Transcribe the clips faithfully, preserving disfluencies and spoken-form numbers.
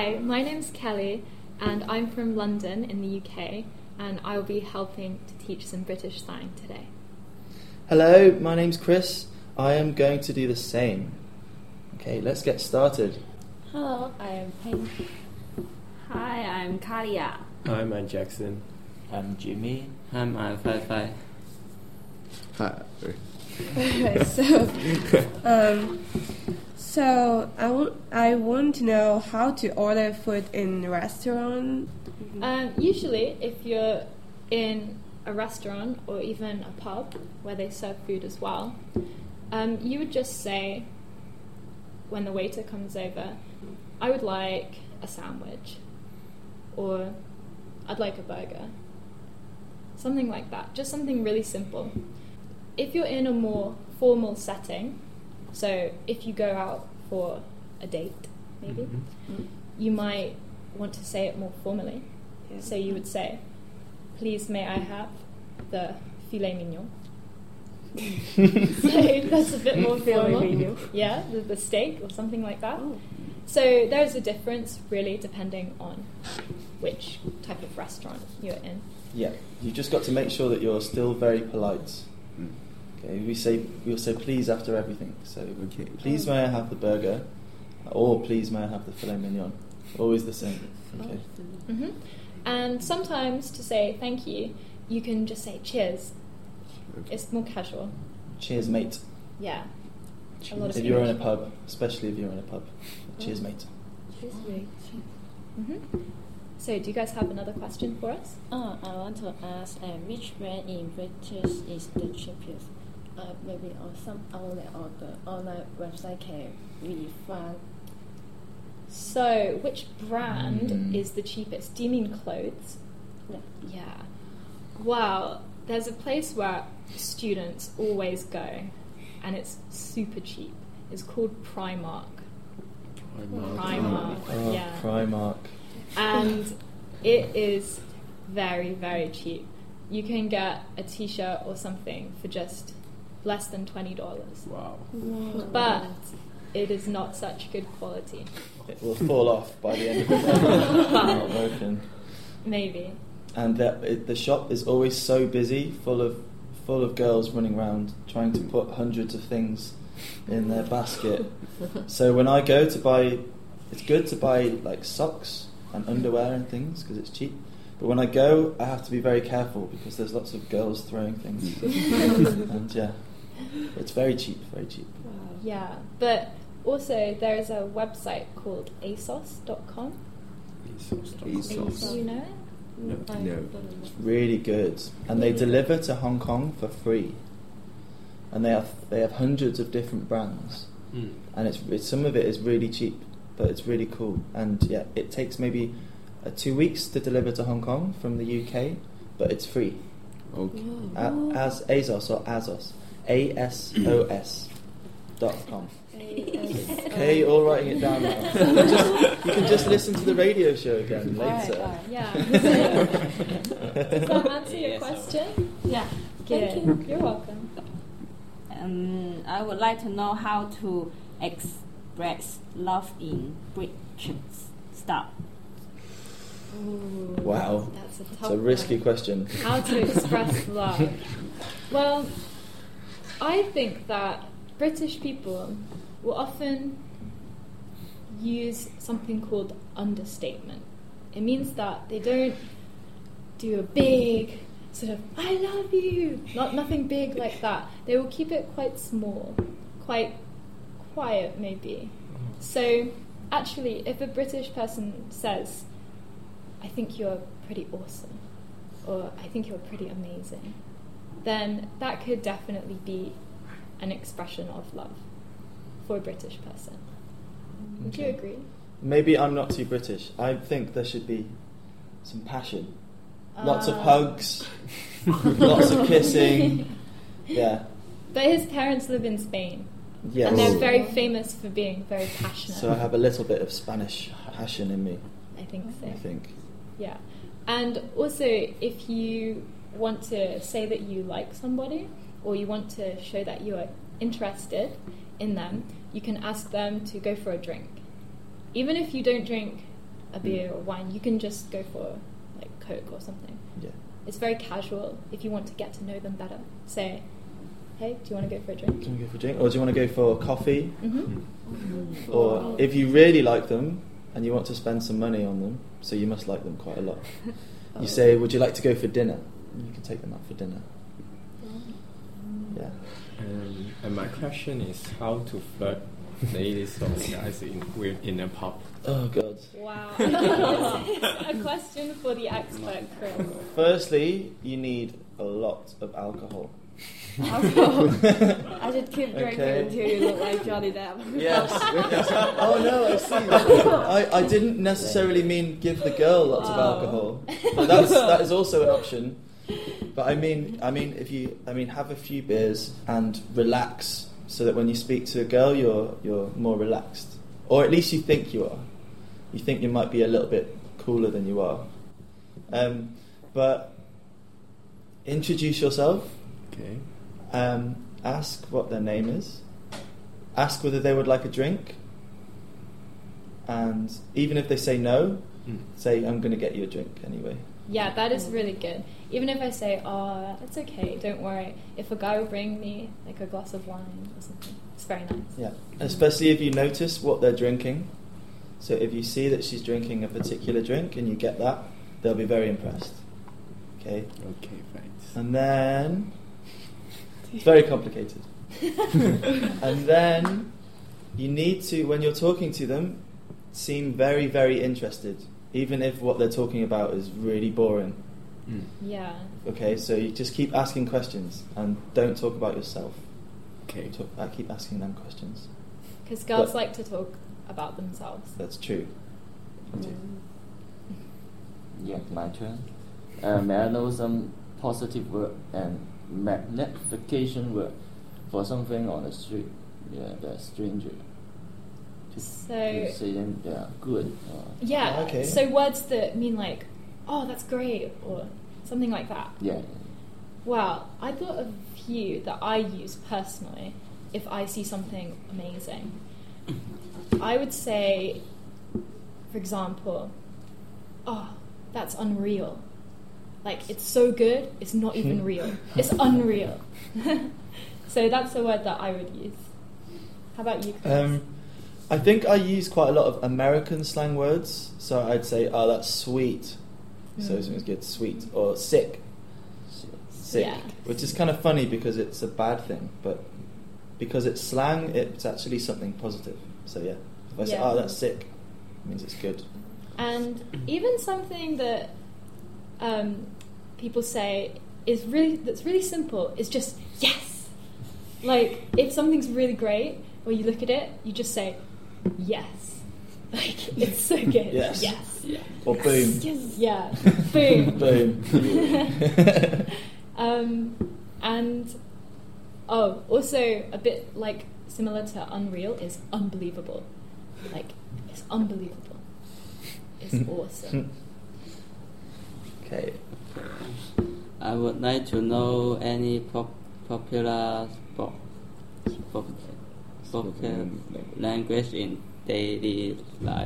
Hi, my name's Kelly, and I'm from London in the U K, and I'll be helping to teach some British slang today. Hello, my name's Chris. I am going to do the same. Okay, let's get started. Hello, I am Pink. Hi, I'm Kalia. Hi, I'm Jackson. I'm Jimmy. I'm Alpha. Hi. Okay, so, um, so I, w- I want to know how to order food in a restaurant. Um, usually, if you're in a restaurant or even a pub where they serve food as well, um, you would just say, when the waiter comes over, I would like a sandwich, or I'd like a burger. Something like that, just something really simple. If you're in a more formal setting, so if you go out for a date, maybe, mm-hmm. you might want to say it more formally. Yeah. So you would say, please may I have the filet mignon? So that's a bit more formal. Yeah, the, the steak or something like that. Oh. So there's a difference really depending on which type of restaurant you're in. Yeah, you just got to make sure that you're still very polite. Okay, we say we'll say please after everything. So okay. Please may I have the burger, or please may I have the filet mignon. Always the same. Okay. Mm-hmm. And sometimes to say thank you, you can just say cheers. Okay. It's more casual. Cheers, mate. Yeah. Cheers. A lot of if you're in a pub, especially if you're in a pub. Oh. Cheers, mate. Cheers, mate. Mm-hmm. So, do you guys have another question for us? Oh, I want to ask, uh, which brand in British is the cheapest? Uh, maybe on some outlet or the online website can we find. So, which brand mm. is the cheapest? Do you mean clothes? Yeah. Yeah. Wow. There's a place where students always go, and it's super cheap. It's called Primark. Primark. Primark. Oh, yeah. Primark. And it is very, very cheap. You can get a t-shirt or something for just less than twenty dollars. Wow. Wow. But it is not such good quality. It will fall off by the end of the day. Not broken. Maybe. And the, it, the shop is always so busy, full of full of girls running around trying to put hundreds of things in their basket. So when I go to buy, it's good to buy like socks and underwear and things because it's cheap. But when I go, I have to be very careful because there's lots of girls throwing things. And yeah, it's very cheap, very cheap. Wow. Yeah, but also there is a website called A S O S dot com. ASOS. Do you know it? No. No. It's really good. And they deliver to Hong Kong for free. And they have they have hundreds of different brands. Mm. And it's, it's some of it is really cheap, but it's really cool. And yeah, it takes maybe uh, two weeks to deliver to Hong Kong from the U K, but it's free. Okay. A- as ASOS or ASOS, A S O S dot com. Okay, you're all writing it down now. You can, just, you can just listen to the radio show again later. Right, right. Yeah. Does that answer your question? Yeah. Good. Thank you. You're welcome. Um, I would like to know how to express love in British style. Ooh, Wow, that's a tough it's a risky one. question. How to express love? Well, I think that British people will often use something called understatement. It means that they don't do a big sort of "I love you," not nothing big like that. They will keep it quite small, quite quiet maybe. So actually, if a British person says, "I think you're pretty awesome," or "I think you're pretty amazing," then that could definitely be an expression of love for a British person. Would Okay. you agree? Maybe I'm not too British. I think there should be some passion. Lots of Uh, hugs, lots of kissing. Yeah. But his parents live in Spain, Yes. and they're very famous for being very passionate. So I have a little bit of Spanish passion in me, I think so. I think. Yeah. And also, if you want to say that you like somebody, or you want to show that you are interested in them, you can ask them to go for a drink. Even if you don't drink a beer or wine. You can just go for like Coke or something. Yeah. It's very casual. If you want to get to know them better, say, "Hey, do you want to go for a drink?" Do you want to go for a drink, or do you want to go for coffee? Mm-hmm. Or if you really like them and you want to spend some money on them, so you must like them quite a lot. You say, "Would you like to go for dinner?" And you can take them out for dinner. Yeah. Um, and my question is how to flirt ladies or guys in with in a pub. Oh God. Wow. This is a question for the expert, Chris. Firstly, you need a lot of alcohol. Alcohol. I should keep drinking Okay. until you look like Johnny Depp. Yes. yes. Oh no, I see. I, I didn't necessarily mean give the girl lots of alcohol. But that's that is also an option. But I mean I mean if you I mean have a few beers and relax so that when you speak to a girl you're you're more relaxed. Or at least you think you are. You think you might be a little bit cooler than you are. Um, but introduce yourself. Okay. Um, ask what their name is. Ask whether they would like a drink. And even if they say no, Mm. say, "I'm going to get you a drink anyway." Yeah, that is really good. Even if I say, "Oh, it's okay, don't worry." If a guy will bring me like a glass of wine or something, it's very nice. Yeah. Especially if you notice what they're drinking. So if you see that she's drinking a particular drink and you get that, they'll be very impressed. Okay? Okay, thanks. And then... It's very complicated. And then you need to, when you're talking to them, seem very, very interested, even if what they're talking about is really boring. Mm. Yeah. Okay, so you just keep asking questions and don't talk about yourself. Okay. Talk, uh, keep asking them questions. Because girls But- like to talk about themselves. That's true. Yeah, my turn. Uh, may I know some positive word and magnification word for something on the street? Yeah, the stranger. To, So- to say them they are good. Or, Yeah. Oh, okay. So words that mean like, "Oh, that's great," or something like that. yeah. Well, I thought of a few that I use personally if I see something amazing. I would say, for example, "Oh, that's unreal." Like, it's so good, it's not even real. It's unreal. So that's a word that I would use. How about you, Chris? Um, I think I use quite a lot of American slang words. So I'd say, "Oh, that's sweet." So Mm. something's good, sweet. Or sick. Sick. Yeah. Which is kind of funny because it's a bad thing, but because it's slang, it's actually something positive. So yeah, if I say, Yeah. "Oh, that's sick," it means it's good. And even something that um, people say is really that's really simple is just yes. Like if something's really great, or you look at it, you just say yes. Like it's so good. Yes. Yes. Or boom. Yes. Yeah. Boom. Boom. Um, and oh, also a bit like similar to unreal is unbelievable. Like it's unbelievable. It's awesome. Okay. I would like to know any pop- popular sport, sport, spoken language in daily life.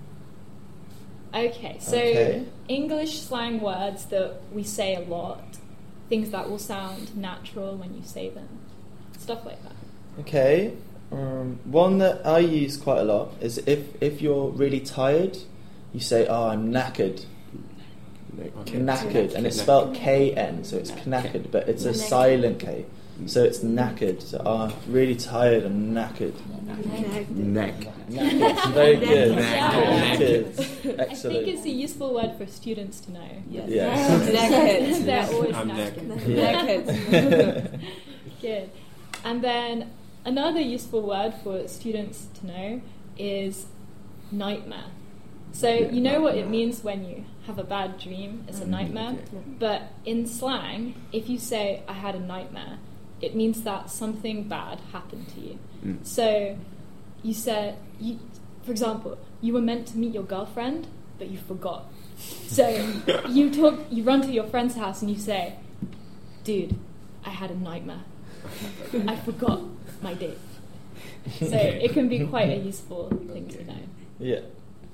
Okay, so Okay. English slang words that we say a lot, things that will sound natural when you say them, stuff like that. Okay. Um, one that I use quite a lot is if if you're really tired, you say, "Oh, I'm knackered." Knackered, and it's spelled K N, so it's knackered, but it's a silent K, so it's knackered. So, "Oh, I'm really tired. I'm knackered." Neck. Knackered. Very good. Knackered. Knackered. I Excellent. think it's a useful word for students to know. Yes. Yes. Naked. They're always I'm knackered. naked. Naked. Good. And then another useful word for students to know is nightmare. So you know what it means when you have a bad dream, it's a nightmare. But in slang, if you say, "I had a nightmare," it means that something bad happened to you. Mm. So you said, you, for example, you were meant to meet your girlfriend, but you forgot. So you talk, you run to your friend's house and you say, "Dude, I had a nightmare. I forgot my date." So it can be quite a useful thing to know. Yeah.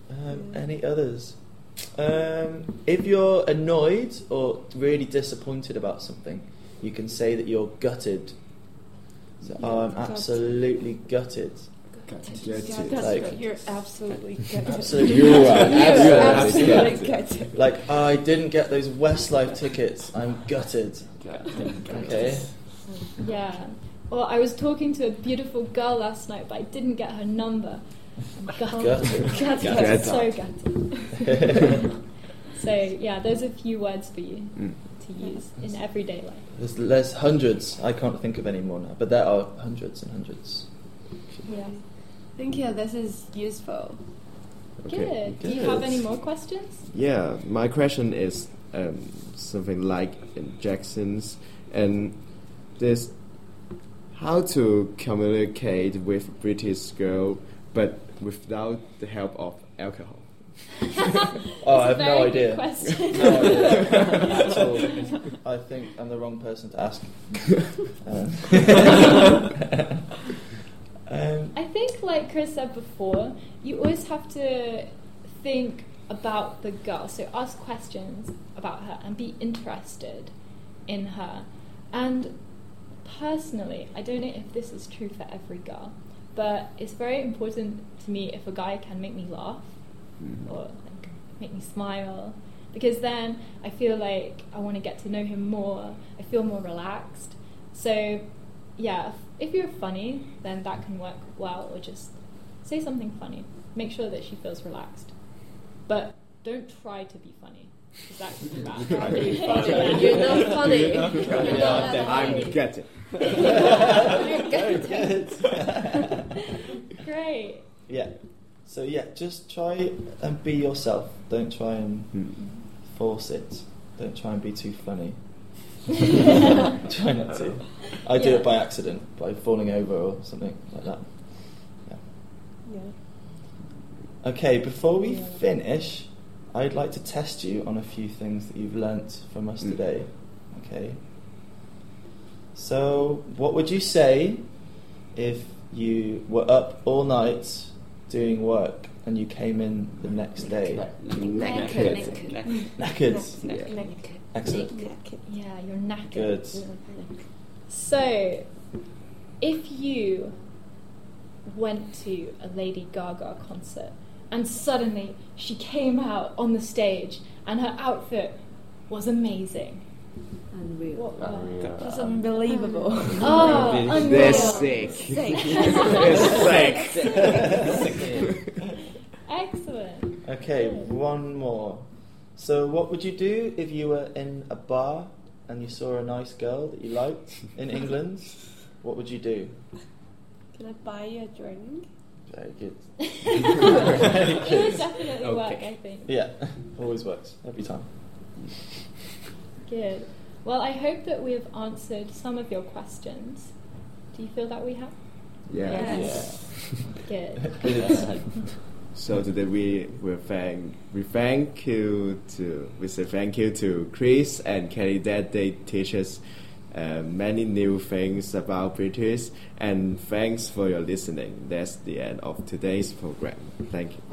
Um, any others? Um, if you're annoyed or really disappointed about something, you can say that you're gutted. So, oh, I'm absolutely gutted. Gutted. Like, You're absolutely good. absolutely You are You're absolutely absolutely gutted. good. like, oh, I didn't get those Westlife tickets. I'm gutted. Okay. Yeah. Or I was talking to a beautiful girl last night, but I didn't get her number. I'm gutted. Gutted. Gutted. Gutted. So gutted. So yeah, there's a few words for you Mm. to use in everyday life. There's, there's hundreds. I can't think of any more now, but there are hundreds and hundreds. Yeah. Thank you. This is useful. Good. Do you Good. have any more questions? Yeah, my question is um, something like in Jackson's, and this how to communicate with British girl, but without the help of alcohol. Oh, I have It's a no very idea. good question. No idea at all. I think I'm the wrong person to ask. Um, um, I think, like Chris said before, you always have to think about the girl. So ask questions about her and be interested in her. And personally, I don't know if this is true for every girl, but it's very important to me if a guy can make me laugh or like make me smile, because then I feel like I want to get to know him more. I feel more relaxed. So yeah, if, if you're funny, then that can work well, or just say something funny. Make sure that she feels relaxed. But don't try to be funny, because that can be bad. Try to be funny. You're not funny. You're not I'm funny. gutted. Very good. Great. Yeah. So yeah, just try and be yourself. Don't try and Mm. force it. Don't try and be too funny. Try not to. I do Yeah. it by accident, by falling over or something like that. Yeah. Yeah. Okay, before we Yeah. finish, I'd like to test you on a few things that you've learnt from us Mm. today. Okay. So, what would you say if you were up all night doing work and you came in the next day Naked. knackered? Naked. Excellent. Naked. Yeah, you're knackered. Good. So, if you went to a Lady Gaga concert and suddenly she came out on the stage and her outfit was amazing, Unreal. what were- That's unbelievable. Oh, unreal. They're sick. Sick. Excellent. Okay, Good. one more. So, what would you do if you were in a bar and you saw a nice girl that you liked in England? What would you do? Can I buy you a drink? Very good. It would definitely work, I think. Yeah, always works every time. Good. Well, I hope that we have answered some of your questions. Do you feel that we have? Yeah. Yes. Good. Good. So today we will thank we thank you to we say thank you to Chris and Kelly that they teach us uh, many new things about British, and thanks for your listening. That's the end of today's program. Thank you.